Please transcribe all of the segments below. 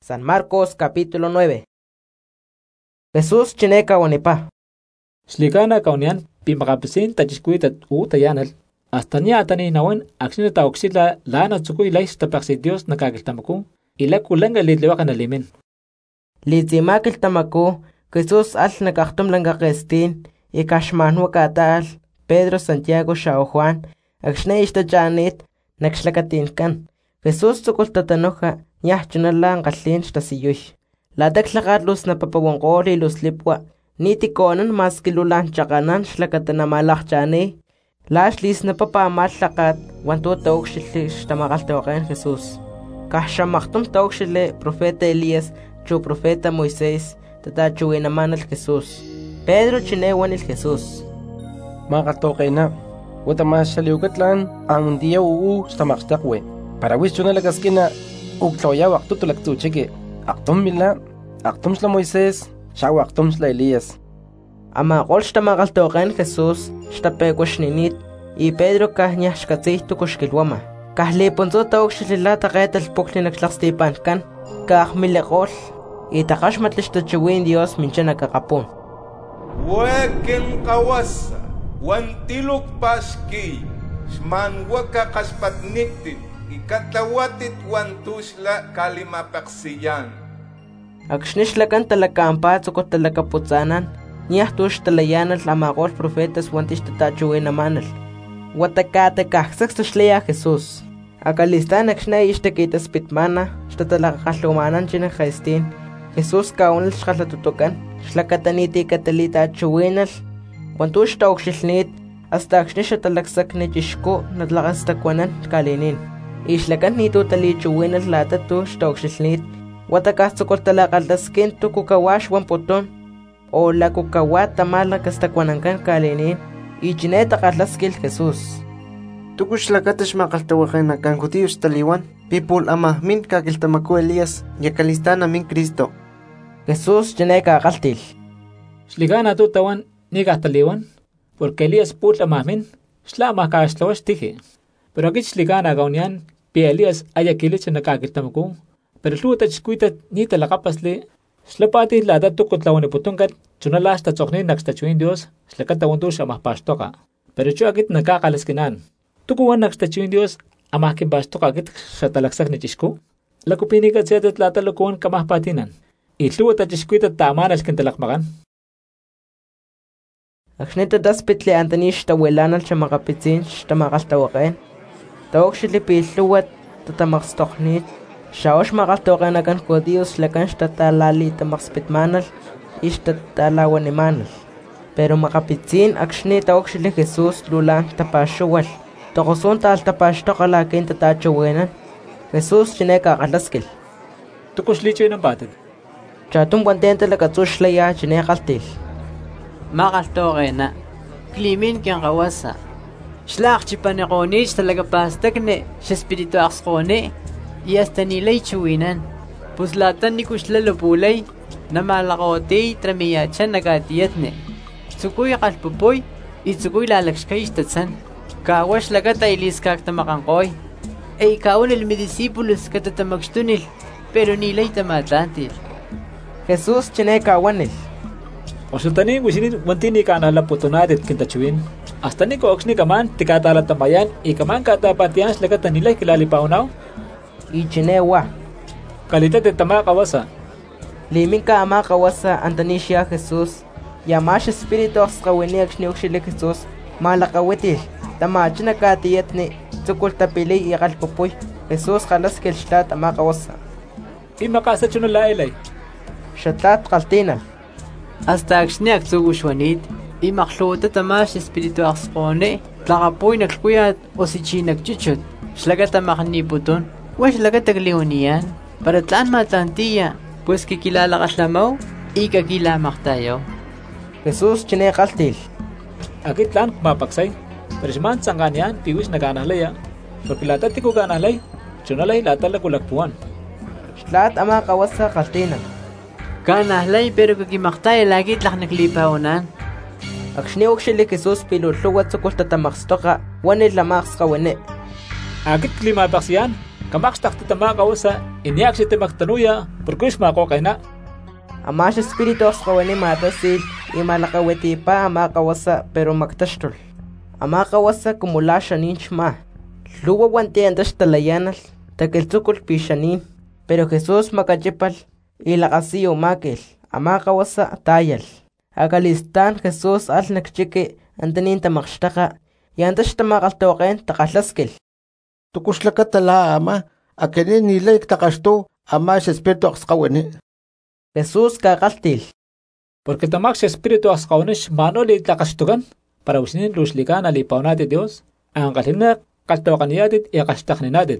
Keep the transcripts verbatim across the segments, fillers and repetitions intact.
San Marcos capítulo nueve. Jesús chineka wanipa. Slikana kaunian pimakapisin tachiskuitat u tayanal. Hasta ni atani nawan aksina tauxila lana tsukui lais tapaxi Dios nakakiltamaku ila kulanga lidlewakan alimin. Litzimakil tamaku Jesús al nakaktum langa kestin ikashmanwa katal Pedro, Santiago, Shao Juan akshne ishtachanit nakslakatinkan. Jesús tsukultatanoja nyahchunalan qalin shtasiyuy. Ladaklaqarlus napapawanqoli luslipwa nitikonan maskilulan chaqanan shlakatanamalarchani. Lashlis napapamallaqat wantu tawxili shtamaqaltawaqen Jesús. Kahshamaqtum tawxili profeta Elías chu profeta Moisés tatachuwinamanal Jesús. Pedro chinewanil Jesús. Maqaltawqena watamasaliukatlan ang dia uu stamaqtaqwe. Para wis chuna lakaskina uktloya waqtu tulaktuchike. Aqtum mila, aqtum shla Moisés, shaw aqtum shla Elías. Ama qol shtamaqaltawqen Jesús shtapekushninit y Pedro kahña shkatzihtu kushkilwama. Kahlipunzo tawxilila taqetal puklinaktlaqstipankan kahmileqol y taqashmatlishtachuwin Dios minchana kakapun. Wakin qawasa wantiluk paski shman waka qashpatniktit ikatlawatit wantushla kalimapaqsiyan. Akshnishlekan talakampa tsukot talakaputsanan nyahtush talayanal amaqol profetas wantishtatachuwinamanal. Watakate kahsaksashleya Jesús. Akalistan akshna ishtakitas pitmana shtatalaqaqallumanan china jaistin. Jesús kaunal shqalatutukan shlakataniti katalita chuwinal wantush tawxilnit hasta aksnisha talaksakni chishko natlaqastakwanan kalinin. Ishlakan nito talichuwinal latatu tawxilnit watakahtsukol talaqaltaskin tukukawash wanputon o la kukawat tamalakastakwanankan kalinin ichine taqatlaskil Jesús. Tukushlakatash maqaltawaqenakan judíos taliwan pipul amahmin kakiltamaku Elías yakalistana min Cristo. Jesús chineka qaltil. Shligana tu tawan nigahtaliwan porque Elías pul amahmin shla mahkaashlawash tije. Pero aquí shligana gaunian pi Elías ayakilich nakakiltamaku pero luta chkuita ni talaqapasli shlapati lada tukutlawani putunkat chunalas tatsokni nakstachuin Dios shlakatawan amahpastoka. Pero chu akit nakakalaskinan. Tukuwan nakstachuin Dios amahkinpastoka akit shatalaksak ni chishku. Lakupinikat siya tatlata lukuwan kamahpatinan. Itluwa tachishkuita tamanas kintalakmakan. Akshnita daspitli antanish tawelanal chamaqapitsin shtamaqaltawaqen. Tawxili pilluwat tatamaqstoqnit. Shaosh maqaltawaqenakan judíos lakan shtatalali tamaqspitmanal ishtatalawanimanal. Pero maqapitsin akshni tawxili Jesús lulan tapashuwal. Toqosun taltapashtoqalakin tatachuwenan. Jesús chineka qalaskil. Tukushlichoy ng batid. Chatum wantenta lakatsushlaya chineqaltil. Maqaltawaqena klimin ken qawasa. Shlaq chipaneqonich talagapastakne shespiritu aqsqone y hasta nilay chuwinan. Puslatan nikushlalupulay namalaqotey tramiyachan nakatiyatne. Tsukuy qalpupoy y tsukuy lalakshkayshtatsan. Kawash lagata iliskaktamaqanqoy. E ikawan el medisípulos katatamaqshtunil pero nilay tamatantil. Jesús chineka wanil. Osultani wisinin wantini kana laputunadet kintachuin. Hasta ni ko oxni kaman tikatalatamayan y kaman katapatian lagata nilay kilalipaunaw. Y chinewa. Kalita de tama kawasa. Liminka ama kawasa antanisha Jesús. Yamash espíritu asqawini akshniukshili Jesús. Malakawitil. Tamachina katiyatni. Tsukul tapili y qalpupuy. Jesús khalas kelshtat ama kawasa. Y makasa chuno lailay. Shatat qaltina. Hasta akshniak tsugushwanit. Y maqluta tamash espíritu asqone. Tlaqapuy nakskuyat o si chinak chuchut. Shlagata maqniputun. Wash lagatagliunian. Para tlan matantilla. Pues que kilalaqaslamaw y que kilamaqtayo. Jesús chineqaltil. Aquí tlan mapaksay. Pero shman tsanganian piwish naganahlaya. Porque latatiko ganahlay. Chunalay latalakulakpuan. Shlat ama kawasa qaltina. Ganahlay pero que kimaqtay lagi tlaqnaklipaunan. Akshniukshili Jesús pilulluwat tsukultatamaqstoqa wanil lamaqsqawene. Akit klimapaksiyan, kamaqstaqtitama kawasa iniak si timaktanuya, purkush mako kaina. Amash espiritu asqawani matasil y malakaweti pa ama kawasa pero magtashtol. Ama kawasa kumulasha ninchma. Luwa wanti andash talayanal, takeltukul pishanin, pero Jesús makachipal y la asiyo makel, ama kawasa tayal. Agalistan Jesús al nakchike antanin tamakstaka, y andash tamakaltoken takaslaskel. Tukushlakatala ama, akene nila iktakasto, ama sh espiritu asqawani. Jesús kakaltil. Porque tamak espiritu asqawnish mano li takastugan, para usinin luslikan alipaunat de Dios, ang kalina kaltokaniyadit y kastakninadit.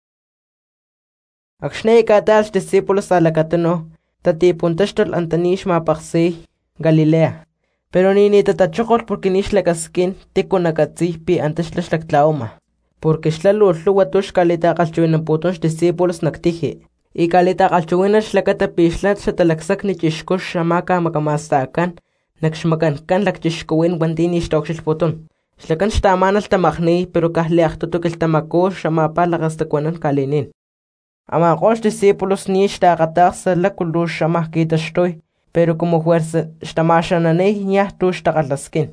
Akshnei katal discípulos alakatano, tatipuntastol antanish mapaksi, Galilea. Pero ni ni tatachokol porque nish lakaskin tikunakatsi pi antes laslaktlauma. Porque shlalullu watush kalita kalchuinan putosh discípulos naktije. Y kalita kalchuinan shlakata pishlat shatalaksak ni chishkosh shamaka makamastakan, nakshmakankan lakchishkowin wantinish tokshil puton. Shlakan shtamanal tamakni pero kahleachtutuk tamako shamapa lakastakuanan kalinin. Ama kosh discípulos nish takataks lakullu shamah kitashtoy, pero como fuerza shtamashananay nyahtush takalaskin.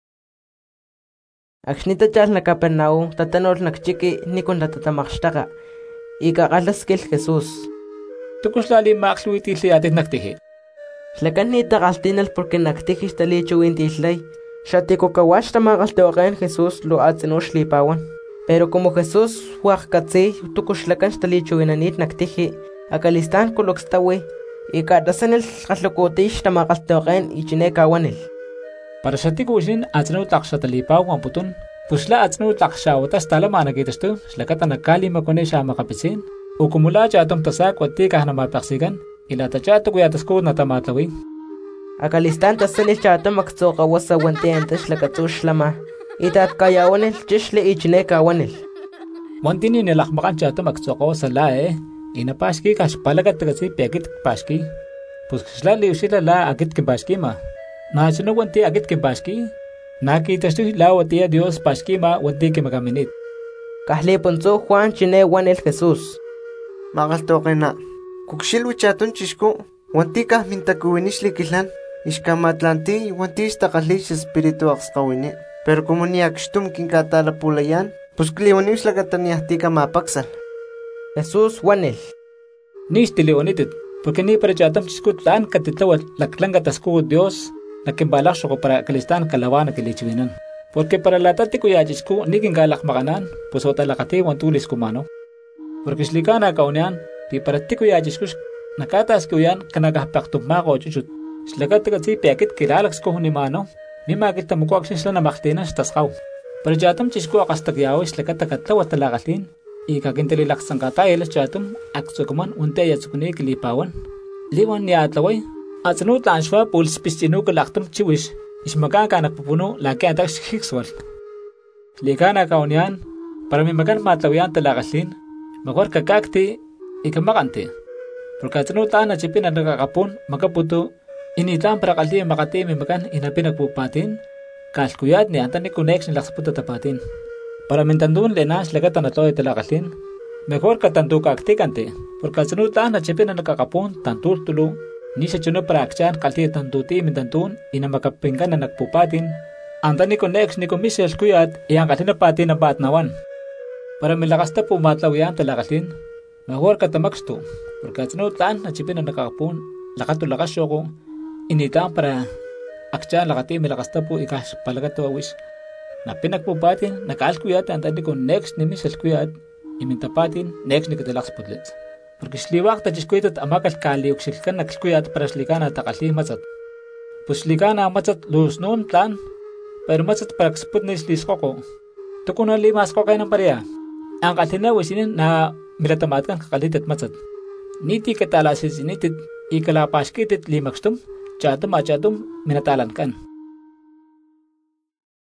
Akshnita chal na Capernaum tatanol nakchiki nikon tatatamakstaka. Ika kalaskil Jesús. Tukuslali maksluiti li atit naktihi. Slakan ni takaltinal porque naktihis talicho intislay. Shatiko kawash tamakaltokan Jesús lo atzinosh lipawan. Pero como Jesús huajkatsi tukuslakan talicho inanit naktihi, akalistan kulokstawe. Ika tasanil katlokotish tamakaltokan ichine kawanil. Para shatiko usin atzino takshatalipaw ang putun, pusla atzino takshawatas talamana kitasto, slakata nakali makone siya makapisin, o kumula siya atong tasak wati kahana mapaksigan, ilata siya ito kuyatas ko na tamatawin. Akalistan tasanil siya atong maktsokawas sa wantiantas lakatush lama, itat kayawanil chisle ichine kawanil. Wantini nilakmakan siya atong maktsokawas sa lae, inapashki kash palagat kasi piagit pashki, pusla liw sila la agit kimpashki ma. Nachino wanti agit kimpashki, nakitasto la watia Dios pashki ma wanti kimagaminit. Kahlipunso Juan chine wanil Jesús. Makaltoke na. Kukshil wichatun chishko, wanti kah mintakuwinish likilan, ishkamatlanti wanti istakalish espiritu akskawini. Pero como ni akstum kinkatala pulayan, pues kliwanish lagataniahtika mapaksal. Jesús wanil. Nis tiliwanitit, porque ni para chatam chisco tan katitlawal laklangatasku Dios, nakimbalak ko para kalistan kalawana kilichwinan. Porque para la tatiko yachisku niging galak makanan, pusota lakati wantulis kumano. Porque slikana kaunyan, pi para tiko yachisku nakatas ko yan kanagahpaktub mako chuchut. Slagat kasi piakit kilalaks ko hunimano, ni makita mo ko aksin sila na maktinan sa taskaw. Para jatam chisku akastagyaw slagat takatlaw at talakatin, ikakintalilaks ang katayel jatam aksukuman unte yatsukuni kilipawan. Liwan niya atlaway, at sanutaan siya puls pistino kalaktam chiwish, is magkakanak pupuno laki ang tax hikswal. Lika na kaunyan, para may magan matlawian talakasin, magwar kakakti, ikamakante. Porque sanutaan na chipin ang nakakapon, magaputo, initaan para kaldi makati may magan inapinagpupatin, kalkuyad ni antan ni kunex ni laksaputa tapatin. Para mintandun lenas lagatan na to'y talakasin, magwar katandu kakti kante, porque sanutaan na chipin ang nakakapon, tantul tulo, ni sa chuno para aksyan kalti tanduti mintantun ina makapinggan na nagpupatin anta ni konex ni komisyas kuyat iyang kalti na pati na batnawan para milakas ta pumatlawian talakasin magwar katamaksto porque sinutan na chipin na nakakapun lakatulakas ko initaan para aksyan lakati milakas ta po ikas palagato awis na pinagpupatin nakaal kuyat anta ni konex ni misyas kuyat imintapatin next ni katalaks pudlet. Porque sliwak ta chiskuitat amakal kali uksilkan nakskuyat para slikana takali matsat. Pues slikana matsat lus noon plan, pero matsat para ksput na isliskoko. Tukuna limas ko kayo ng pareha. Ang kalina wisinin na milatamat kan kakalitit matsat. Niti katalasis initit ikalapaskitit limakstum, chatum achatum minatalan kan.